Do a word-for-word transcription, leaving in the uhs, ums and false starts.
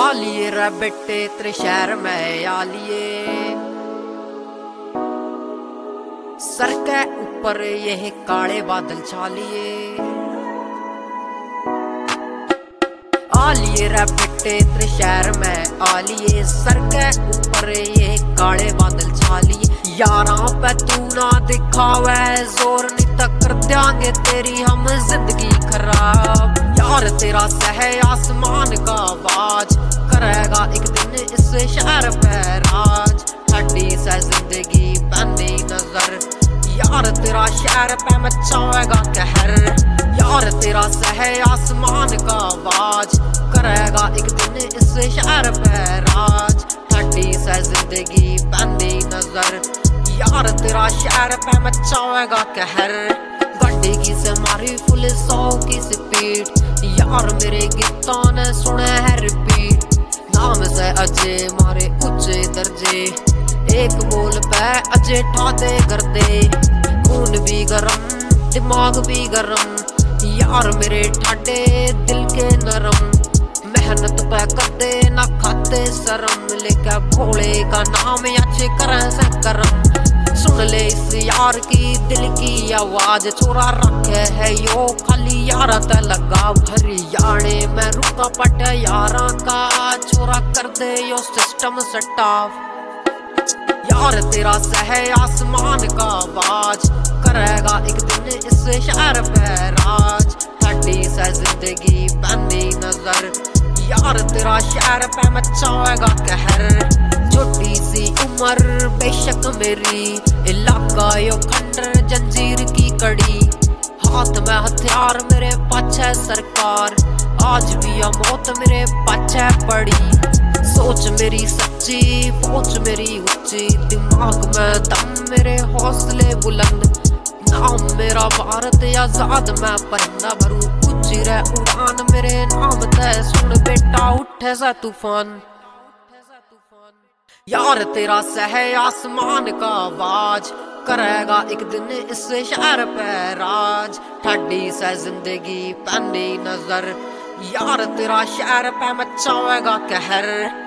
आलिए रे बेटे तेरे शहर में आलिए, सर के ऊपर ये काले बादल छालिए। आलिए रे बेटे तेरे शहर में आलिए, सर के ऊपर ये काले बादल छालिए। यारां पे तू ना दिखावे जोर, नहीं तक कर देंगे तेरी हम जिंदगी खराब। यार तेरा सह आसमान का आवाज, करेगा एक दिन इस शहर पे राज। हड्डी से जिंदगी पैनी नजर, यार तेरा शहर पे मचाएगा कहर। यार तेरा सह आसमान का आवाज, करेगा एक दिन इस शहर पे राज। हड्डी से जिंदगी पैनी नजर, यार तेरा शहर पे मचाएगा कहर। गड्डी की से मारी फुल सौ की स्पीड, यार मेरे गीतों ने सुने है रिपीट। नाम से अजय मारे ऊंचे दर्जे, एक बोल पे अजय ठाते कर दे। खून भी गरम दिमाग भी गरम, यार मेरे ठाडे दिल के नरम। मेहनत पे करते ना खाते शर्म, लेके भोले का नाम अच्छे करें से करम। सुन ले इस यार की दिल की आवाज, छोरा रखे है यो खाली यारा ते लगा। हरियाणे में रुका पट यारा का, छोरा कर दे यो सिस्टम स्टाफ। यार तेरा सह आसमान का आवाज, करेगा एक दिन इस शहर पे राज। हड्डी से जिंदगी पैनी नजर, यार तेरा शहर पे मचाएगा कहर। छोटी सी उम्र बेशक मेरी, इलाका यो खंडर जंजीर की कड़ी। हाथ में हथियार मेरे पाछे सरकार, आज भी या मौत मेरे पाछे पड़ी। सोच मेरी सच्ची पहुंच मेरी ऊंची, दिमाग में दम मेरे हौसले बुलंद। नाम मेरा भारत आजाद मैं परिंदा भरूं, ऊंची रे उड़ान मेरे नाम ते। सुन बेटा उठे सा तूफान, यार तेरा सह आसमान का आवाज, करेगा एक दिन इस शहर पे राज। ठाडी से जिंदगी पैनी नजर, यार तेरा शहर पे मचाएगा कहर।